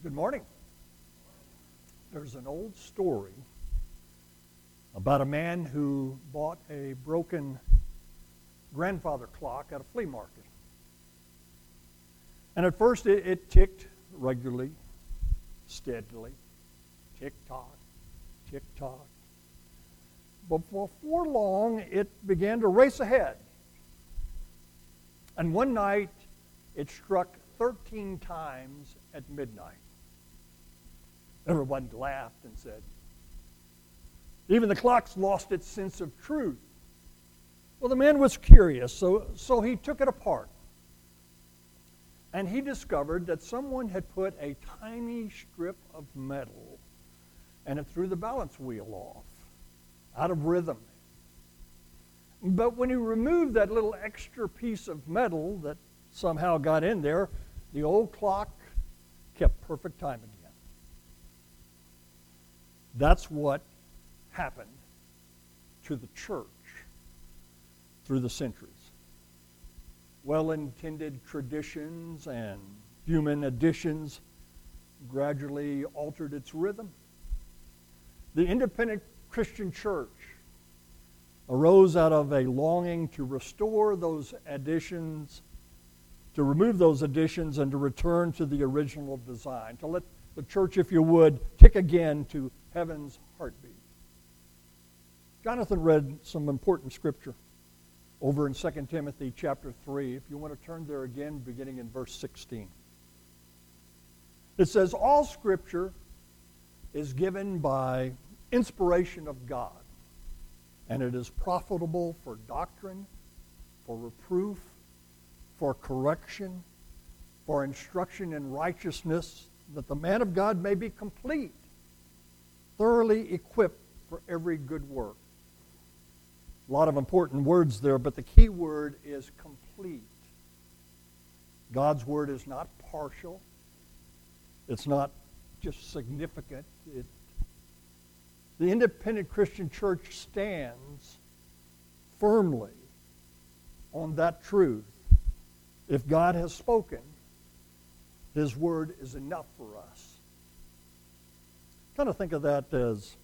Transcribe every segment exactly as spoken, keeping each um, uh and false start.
Good morning. There's an old story about a man who bought a broken grandfather clock at a flea market. And at first it, it ticked regularly, steadily, tick-tock, tick-tock. But before long, it began to race ahead. And one night, it struck thirteen times at midnight. Everyone laughed and said, even the clock's lost its sense of truth. Well, the man was curious, so, so he took it apart. And he discovered that someone had put a tiny strip of metal and it threw the balance wheel off, out of rhythm. But when he removed that little extra piece of metal that somehow got in there, the old clock kept perfect time again. That's what happened to the church through the centuries. Well-intended traditions and human additions gradually altered its rhythm. The independent Christian church arose out of a longing to restore those additions, to remove those additions, and to return to the original design, to let the church, if you would, tick again to heaven's heartbeat. Jonathan read some important scripture over in Second Timothy chapter three. If you want to turn there again, beginning in verse sixteen. It says, all scripture is given by inspiration of God, and it is profitable for doctrine, for reproof, for correction, for instruction in righteousness, that the man of God may be complete, thoroughly equipped for every good work. A lot of important words there, but the key word is complete. God's word is not partial. It's not just significant. It, the independent Christian church stands firmly on that truth. If God has spoken, His word is enough for us. Kind of think of that as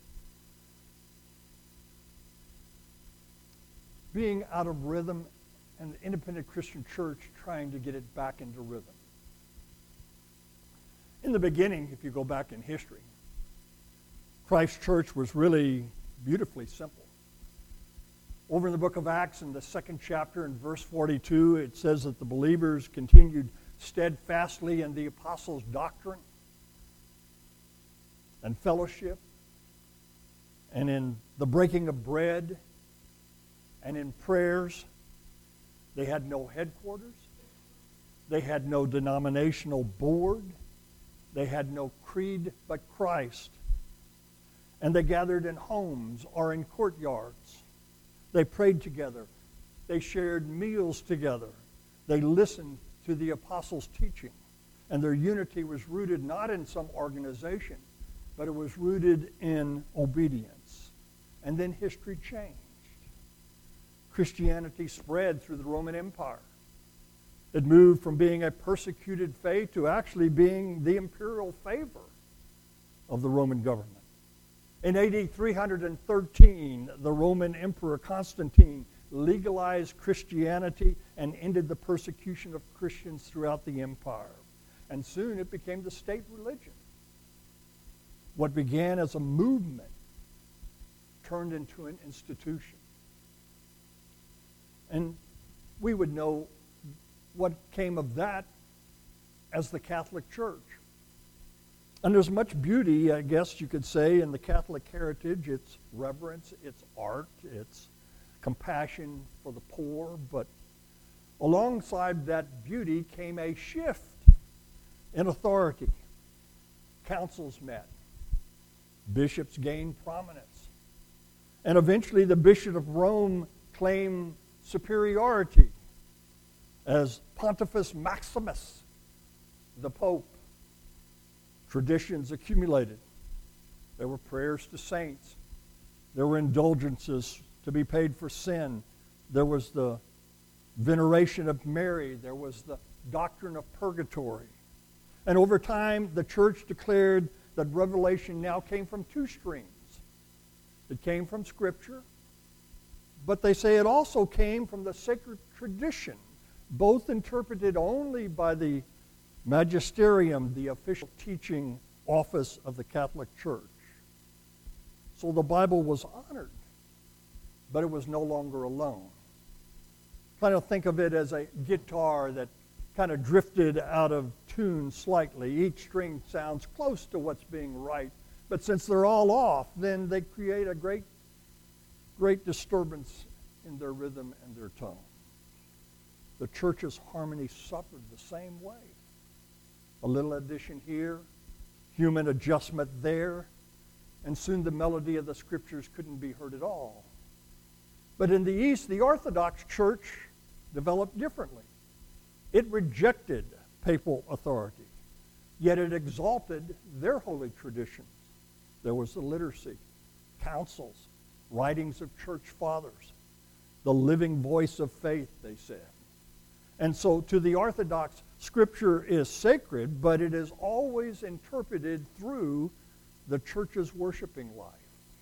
being out of rhythm and the independent Christian church trying to get it back into rhythm. In the beginning, if you go back in history, Christ's church was really beautifully simple. Over in the book of Acts, in the second chapter, in verse forty-two, it says that the believers continued steadfastly in the apostles' doctrine and fellowship, and in the breaking of bread, and in prayers. They had no headquarters. They had no denominational board. They had no creed but Christ. And they gathered in homes or in courtyards. They prayed together. They shared meals together. They listened to the apostles' teaching. And their unity was rooted not in some organization, but it was rooted in obedience. And then history changed. Christianity spread through the Roman Empire. It moved from being a persecuted faith to actually being the imperial favor of the Roman government. In A D three thirteen, the Roman Emperor Constantine legalized Christianity and ended the persecution of Christians throughout the empire. And soon it became the state religion. What began as a movement turned into an institution. And we would know what came of that as the Catholic Church. And there's much beauty, I guess you could say, in the Catholic heritage. It's reverence, it's art, it's compassion for the poor. But alongside that beauty came a shift in authority. Councils met. Bishops gained prominence. And eventually the Bishop of Rome claimed superiority as Pontifex Maximus, the Pope. Traditions accumulated. There were prayers to saints. There were indulgences to be paid for sin. There was the veneration of Mary. There was the doctrine of purgatory. And over time, the church declared that revelation now came from two streams. It came from Scripture, but they say it also came from the sacred tradition, both interpreted only by the magisterium, the official teaching office of the Catholic Church. So the Bible was honored, but it was no longer alone. Kind of think of it as a guitar that kind of drifted out of tune slightly. Each string sounds close to what's being right, but since they're all off, then they create a great, great disturbance in their rhythm and their tone. The church's harmony suffered the same way. A little addition here, human adjustment there, and soon the melody of the Scriptures couldn't be heard at all. But in the East, the Orthodox Church developed differently. It rejected papal authority, yet it exalted their holy traditions. There was the liturgy, councils, writings of church fathers, the living voice of faith, they said. And so to the Orthodox, Scripture is sacred, but it is always interpreted through the church's worshiping life.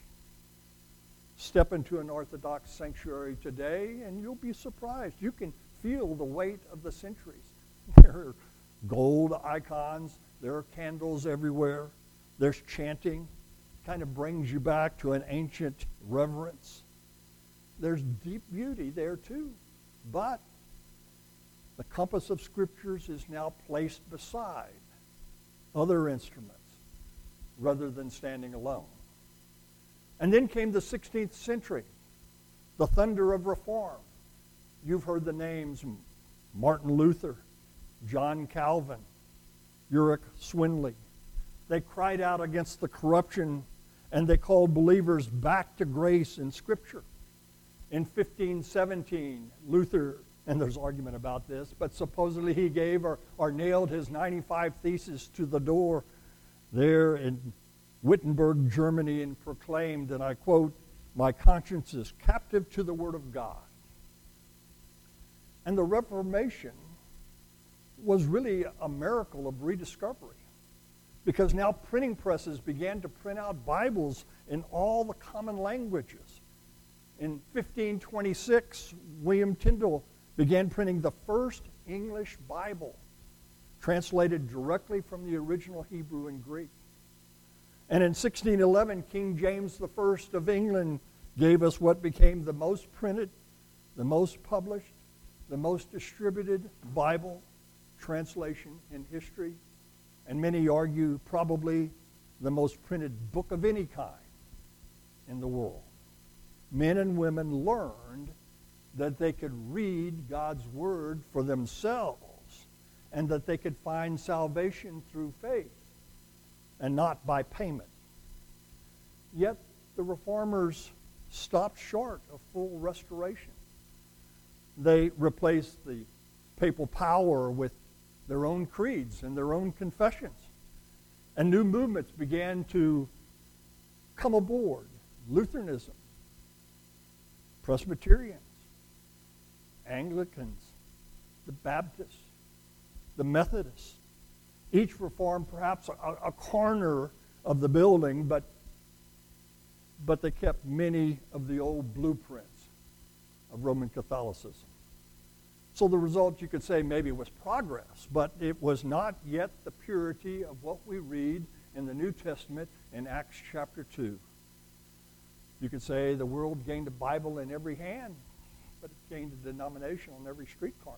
Step into an Orthodox sanctuary today, and you'll be surprised. You can feel the weight of the centuries. There are gold icons. There are candles everywhere. There's chanting. Kind of brings you back to an ancient reverence. There's deep beauty there too. But the compass of Scriptures is now placed beside other instruments rather than standing alone. And then came the sixteenth century, the thunder of reform. You've heard the names Martin Luther, John Calvin, Ulrich Zwingli. They cried out against the corruption, and they called believers back to grace in Scripture. In fifteen seventeen, Luther, and there's argument about this, but supposedly he gave or, or nailed his ninety-five Theses to the door there in Wittenberg, Germany, and proclaimed, and I quote, "My conscience is captive to the Word of God." And the Reformation was really a miracle of rediscovery, because now printing presses began to print out Bibles in all the common languages. In fifteen twenty-six, William Tyndale began printing the first English Bible, translated directly from the original Hebrew and Greek. And in sixteen eleven, King James the First of England gave us what became the most printed, the most published, the most distributed Bible translation in history, and many argue probably the most printed book of any kind in the world. Men and women learned that they could read God's Word for themselves and that they could find salvation through faith and not by payment. Yet the Reformers stopped short of full restoration. They replaced the papal power with their own creeds and their own confessions. And new movements began to come aboard. Lutheranism, Presbyterians, Anglicans, the Baptists, the Methodists. Each reformed perhaps a, a corner of the building, but, but they kept many of the old blueprints of Roman Catholicism. So the result, you could say, maybe was progress, but it was not yet the purity of what we read in the New Testament in Acts chapter two. You could say the world gained a Bible in every hand, but it gained a denomination on every street corner.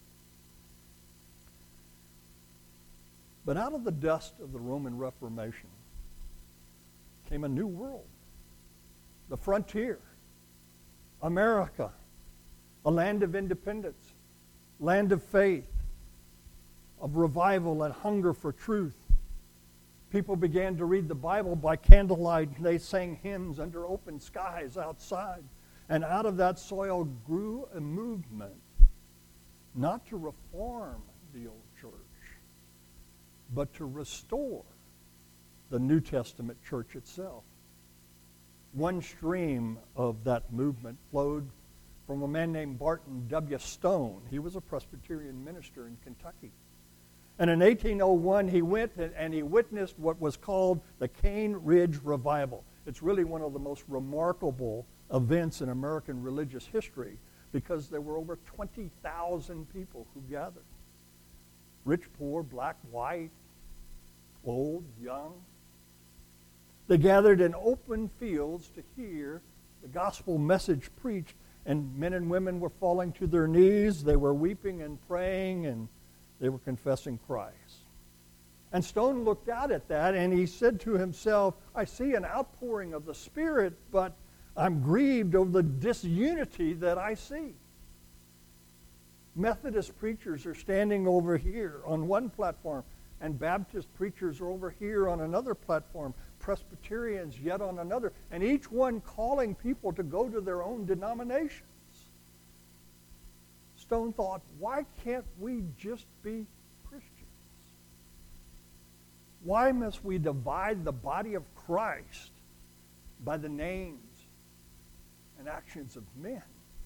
But out of the dust of the Roman Reformation came a new world, the frontier, America, a land of independence, land of faith, of revival and hunger for truth. People began to read the Bible by candlelight, and they sang hymns under open skies outside. And out of that soil grew a movement, not to reform the old church, but to restore the New Testament church itself. One stream of that movement flowed from a man named Barton W. Stone. He was a Presbyterian minister in Kentucky. And in eighteen oh one, he went and he witnessed what was called the Cane Ridge Revival. It's really one of the most remarkable events in American religious history because there were over twenty thousand people who gathered. Rich, poor, black, white, old, young. They gathered in open fields to hear the gospel message preached, and men and women were falling to their knees. They were weeping and praying, and they were confessing Christ. And Stone looked out at that, and he said to himself, I see an outpouring of the Spirit, but I'm grieved over the disunity that I see. Methodist preachers are standing over here on one platform, and Baptist preachers are over here on another platform, Presbyterians yet on another, and each one calling people to go to their own denominations. Stone thought, why can't we just be Christians? Why must we divide the body of Christ by the names and actions of men?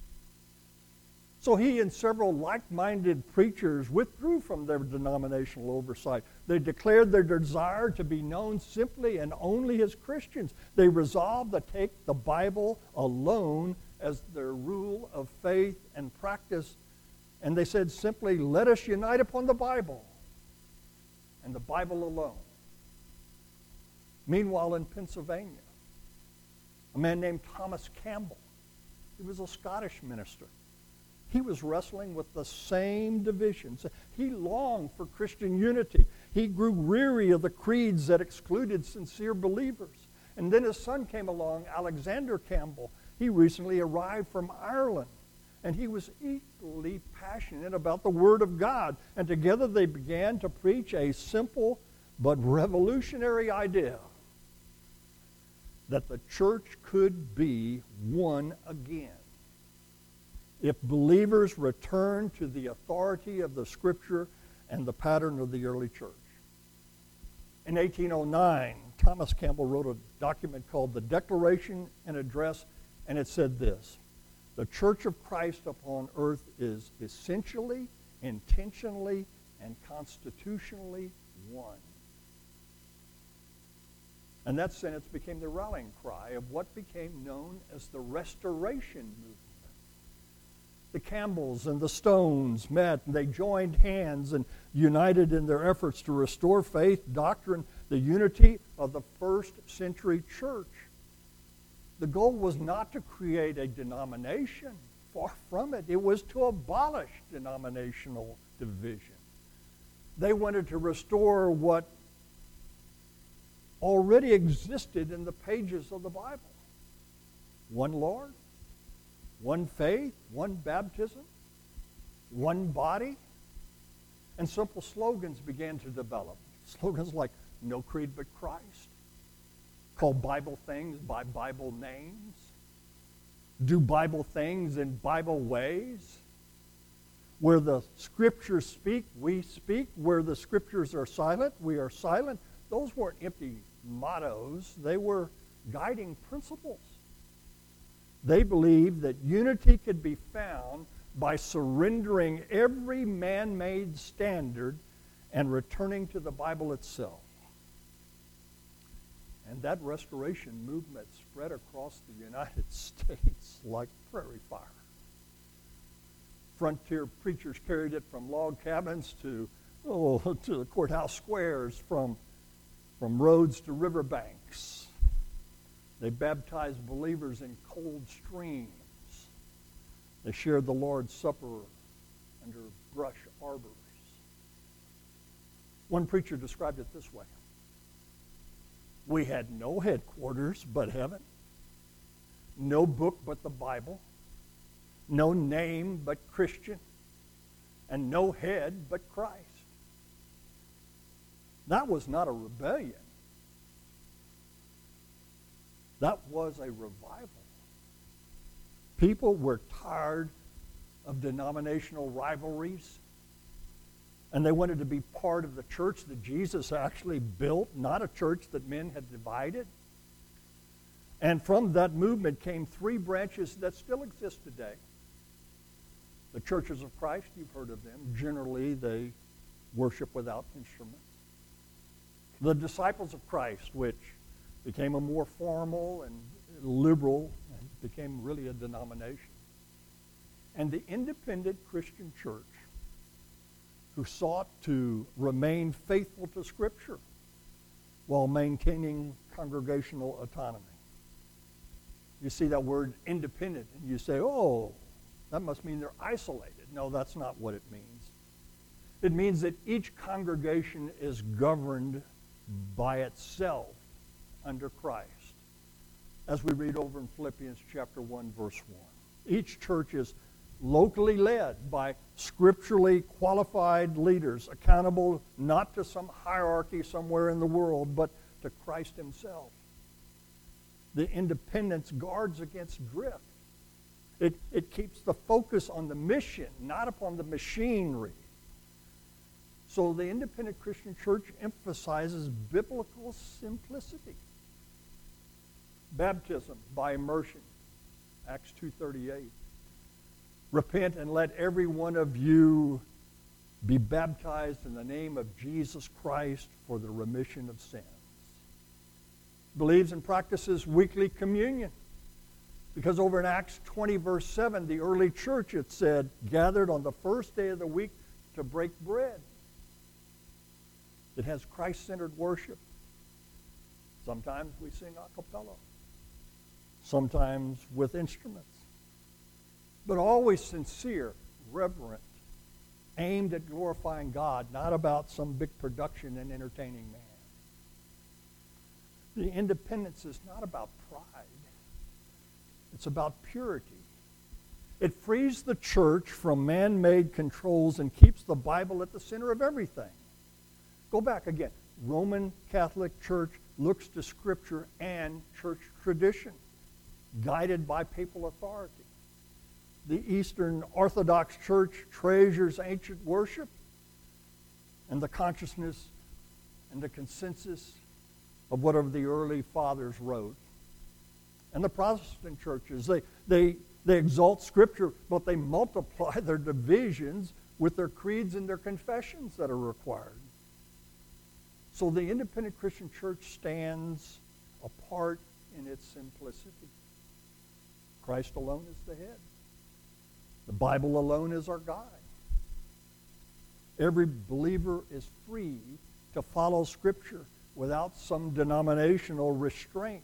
So he and several like-minded preachers withdrew from their denominational oversight. They declared their desire to be known simply and only as Christians. They resolved to take the Bible alone as their rule of faith and practice. And they said simply, let us unite upon the Bible and the Bible alone. Meanwhile, in Pennsylvania, a man named Thomas Campbell, he was a Scottish minister. He was wrestling with the same divisions. He longed for Christian unity. He grew weary of the creeds that excluded sincere believers. And then his son came along, Alexander Campbell. He recently arrived from Ireland, and he was equally passionate about the Word of God. And together they began to preach a simple but revolutionary idea that the church could be one again if believers return to the authority of the Scripture and the pattern of the early church. In eighteen oh nine, Thomas Campbell wrote a document called the Declaration and Address, and it said this: the Church of Christ upon earth is essentially, intentionally, and constitutionally one. And that sentence became the rallying cry of what became known as the Restoration Movement. The Campbells and the Stones met, and they joined hands and united in their efforts to restore faith, doctrine, the unity of the first century church. The goal was not to create a denomination. Far from it. It was to abolish denominational division. They wanted to restore what already existed in the pages of the Bible. One Lord, one faith, one baptism, one body. And simple slogans began to develop. Slogans like, no creed but Christ, call Bible things by Bible names, do Bible things in Bible ways. Where the Scriptures speak, we speak. Where the Scriptures are silent, we are silent. Those weren't empty mottos. They were guiding principles. They believed that unity could be found by surrendering every man-made standard and returning to the Bible itself. And that restoration movement spread across the United States like prairie fire. Frontier preachers carried it from log cabins to, oh, to the courthouse squares, from, from roads to riverbanks. They baptized believers in cold streams. They shared the Lord's Supper under brush arbors. One preacher described it this way: we had no headquarters but heaven, no book but the Bible, no name but Christian, and no head but Christ. That was not a rebellion. That was a revival. People were tired of denominational rivalries, and they wanted to be part of the church that Jesus actually built, not a church that men had divided. And from that movement came three branches that still exist today. The Churches of Christ, you've heard of them. Generally, they worship without instruments. The disciples of Christ, which became a more formal and liberal, and became really a denomination. And the independent Christian church, who sought to remain faithful to Scripture while maintaining congregational autonomy. You see that word independent, and you say, oh, that must mean they're isolated. No, that's not what it means. It means that each congregation is governed by itself under Christ, as we read over in Philippians chapter one, verse one. Each church is locally led by scripturally qualified leaders, accountable not to some hierarchy somewhere in the world, but to Christ himself. The independence guards against drift. It, it keeps the focus on the mission, not upon the machinery. So the independent Christian church emphasizes biblical simplicity. Baptism by immersion, Acts two thirty-eight. Repent and let every one of you be baptized in the name of Jesus Christ for the remission of sins. Believes and practices weekly communion. Because over in Acts twenty, verse seven, the early church, it said, gathered on the first day of the week to break bread. It has Christ-centered worship. Sometimes we sing a cappella. Sometimes with instruments. But always sincere, reverent, aimed at glorifying God, not about some big production and entertaining man. The independence is not about pride. It's about purity. It frees the church from man-made controls and keeps the Bible at the center of everything. Go back again. Roman Catholic Church looks to Scripture and church tradition, guided by papal authority. The Eastern Orthodox Church treasures ancient worship and the consciousness and the consensus of whatever the early fathers wrote. And the Protestant churches, they, they, they exalt Scripture, but they multiply their divisions with their creeds and their confessions that are required. So the independent Christian church stands apart in its simplicity. Christ alone is the head. The Bible alone is our guide. Every believer is free to follow Scripture without some denominational restraint.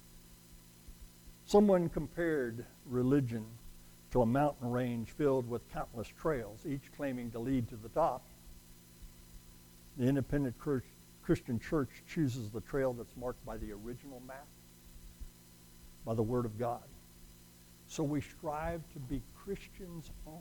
Someone compared religion to a mountain range filled with countless trails, each claiming to lead to the top. The independent Christian church chooses the trail that's marked by the original map, by the Word of God. So we strive to be Christians only.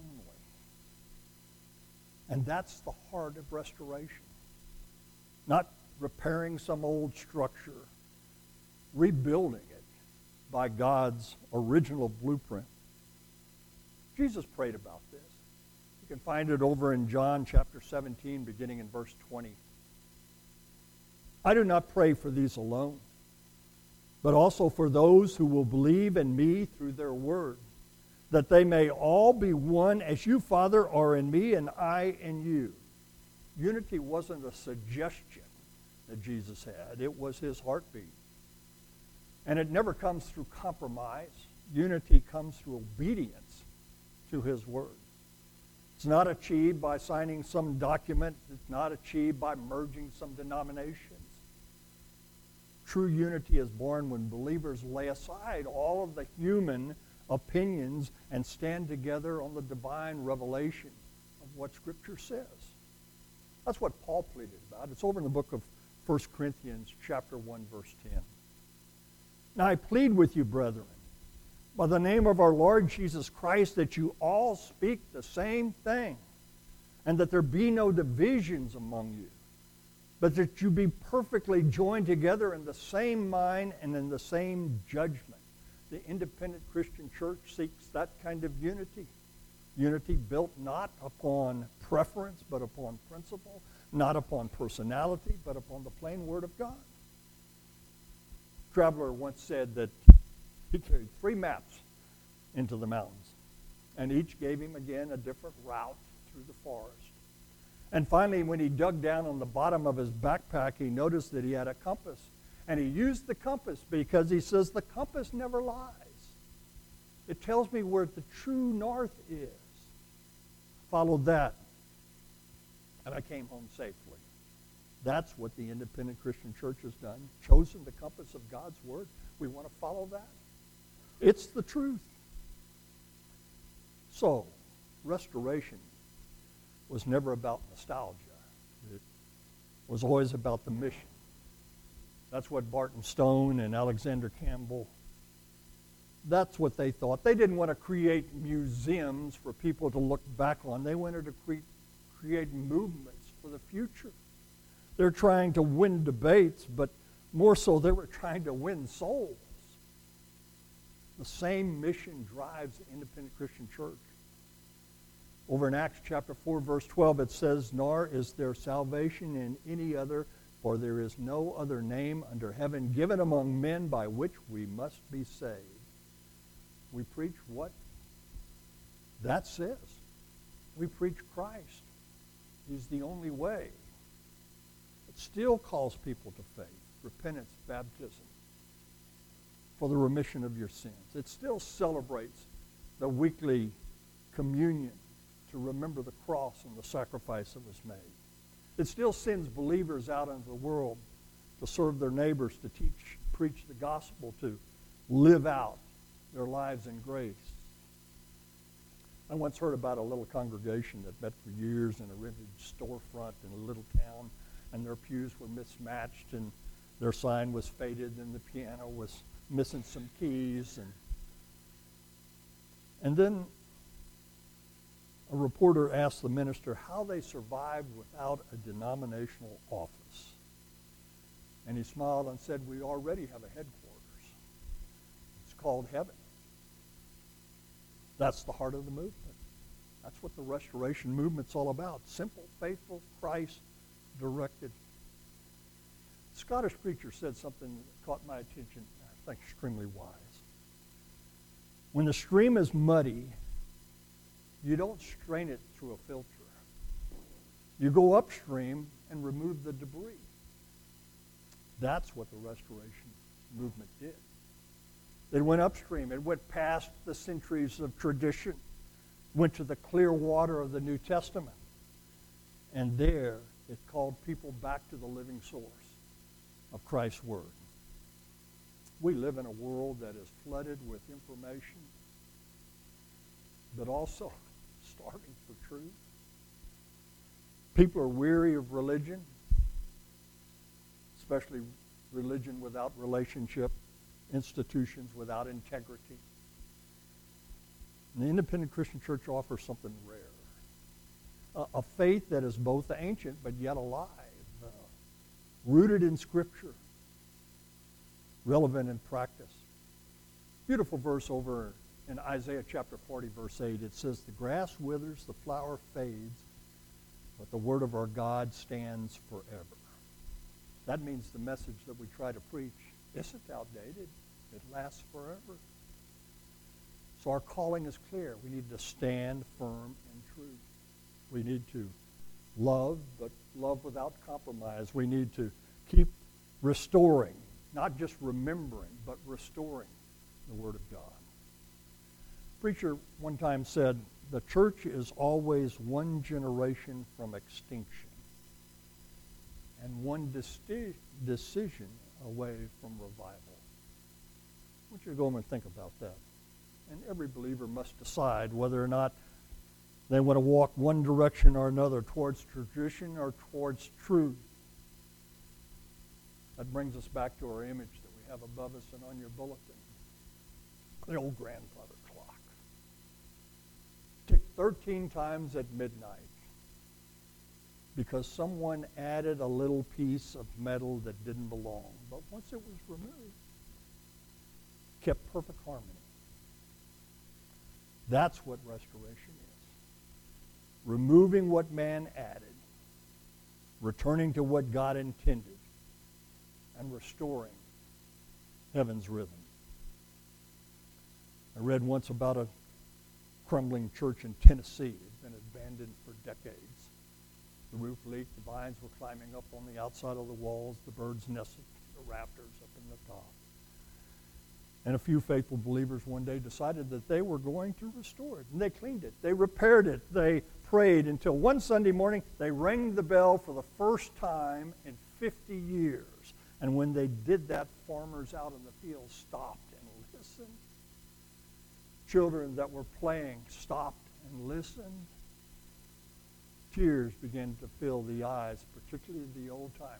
And that's the heart of restoration. Not repairing some old structure, rebuilding it by God's original blueprint. Jesus prayed about this. You can find it over in John chapter seventeen, beginning in verse twenty. I do not pray for these alone, but also for those who will believe in me through their word, that they may all be one as you, Father, are in me and I in you. Unity wasn't a suggestion that Jesus had. It was his heartbeat. And it never comes through compromise. Unity comes through obedience to his word. It's not achieved by signing some document. It's not achieved by merging some denominations. True unity is born when believers lay aside all of the human opinions and stand together on the divine revelation of what Scripture says. That's what Paul pleaded about. It's over in the book of First Corinthians chapter one, verse ten. Now I plead with you, brethren, by the name of our Lord Jesus Christ, that you all speak the same thing, and that there be no divisions among you, but that you be perfectly joined together in the same mind and in the same judgment. The independent Christian church seeks that kind of unity. Unity built not upon preference, but upon principle, not upon personality, but upon the plain Word of God. Traveler once said that he carried three maps into the mountains, and each gave him again a different route through the forest. And finally, when he dug down on the bottom of his backpack, he noticed that he had a compass. And he used the compass because he says the compass never lies. It tells me where the true north is. Followed that, and I came home safely. That's what the Independent Christian Church has done, chosen the compass of God's Word. We want to follow that. It's the truth. So, restoration was never about nostalgia. It was always about the mission. That's what Barton Stone and Alexander Campbell, that's what they thought. They didn't want to create museums for people to look back on. They wanted to create, create movements for the future. They're trying to win debates, but more so they were trying to win souls. The same mission drives the Independent Christian Church. Over in Acts chapter four, verse twelve, it says, "Nor is there salvation in any other, for there is no other name under heaven given among men by which we must be saved." We preach what that says. We preach Christ. He's the only way. It still calls people to faith, repentance, baptism, for the remission of your sins. It still celebrates the weekly communion to remember the cross and the sacrifice that was made. It still sends believers out into the world to serve their neighbors, to teach, preach the gospel, to live out their lives in grace. I once heard about a little congregation that met for years in a rented storefront in a little town, and their pews were mismatched, and their sign was faded, and the piano was missing some keys. And, and then a reporter asked the minister how they survived without a denominational office. And he smiled and said, "We already have a headquarters. It's called heaven." That's the heart of the movement. That's what the restoration movement's all about. Simple, faithful, Christ-directed. A Scottish preacher said something that caught my attention, I think extremely wise. When the stream is muddy, you don't strain it through a filter. You go upstream and remove the debris. That's what the restoration movement did. It went upstream. It went past the centuries of tradition, went to the clear water of the New Testament. And there, it called people back to the living source of Christ's Word. We live in a world that is flooded with information, but also starving for truth. People are weary of religion, especially religion without relationship, institutions without integrity. And the Independent Christian Church offers something rare. A, a faith that is both ancient but yet alive, uh, rooted in Scripture, relevant in practice. Beautiful verse over in Isaiah chapter forty, verse eight. It says, "The grass withers, the flower fades, but the word of our God stands forever." That means the message that we try to preach isn't outdated. It lasts forever. So our calling is clear. We need to stand firm in truth. We need to love, but love without compromise. We need to keep restoring, not just remembering, but restoring the Word of God. A preacher one time said, "The church is always one generation from extinction and one desti- decision away from revival." I want you to go home and think about that. And every believer must decide whether or not they want to walk one direction or another, towards tradition or towards truth. That brings us back to our image that we have above us and on your bulletin. The old grandfather clock. Ticked thirteen times at midnight because someone added a little piece of metal that didn't belong. But once it was removed, kept perfect harmony. That's what restoration is. Removing what man added, returning to what God intended, and restoring heaven's rhythm. I read once about a crumbling church in Tennessee. It had been abandoned for decades. The The roof leaked, the vines were climbing up on the outside of the walls, the birds nested in the rafters up in the top. And a few faithful believers one day decided that they were going to restore it. And they cleaned it. They repaired it. They prayed until one Sunday morning they rang the bell for the first time in fifty years. And when they did that, farmers out in the field stopped and listened. Children that were playing stopped and listened. Tears began to fill the eyes, particularly the old-timers,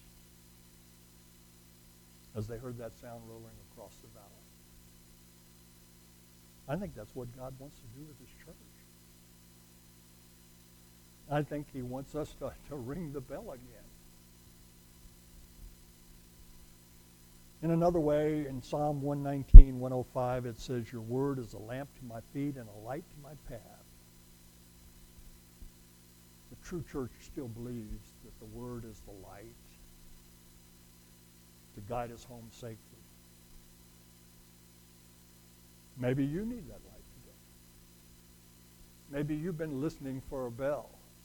as they heard that sound rolling across the valley. I think that's what God wants to do with his church. I think he wants us to, to ring the bell again. In another way, in Psalm one nineteen, one oh five, it says, your word is a lamp to my feet and a light to my path. The true church still believes that the word is the light to guide us home safely. Maybe you need that light today. Maybe you've been listening for a bell.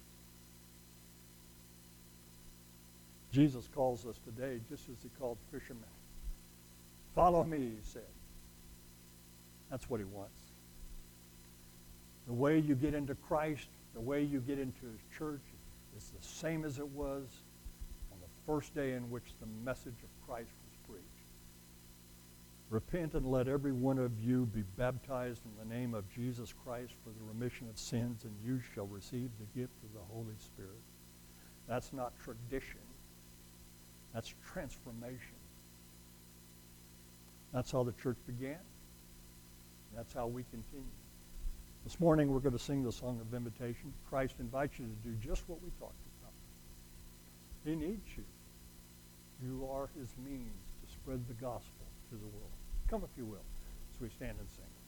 Jesus calls us today just as he called fishermen. Follow me, he said. That's what he wants. The way you get into Christ, the way you get into his church is the same as it was on the first day in which the message of Christ was preached. Repent and let every one of you be baptized in the name of Jesus Christ for the remission of sins, and you shall receive the gift of the Holy Spirit. That's not tradition. That's transformation. That's how the church began. That's how we continue. This morning we're going to sing the song of invitation. Christ invites you to do just what we talked about. He needs you. You are his means to spread the gospel to the world. Come if you will, as we stand and sing.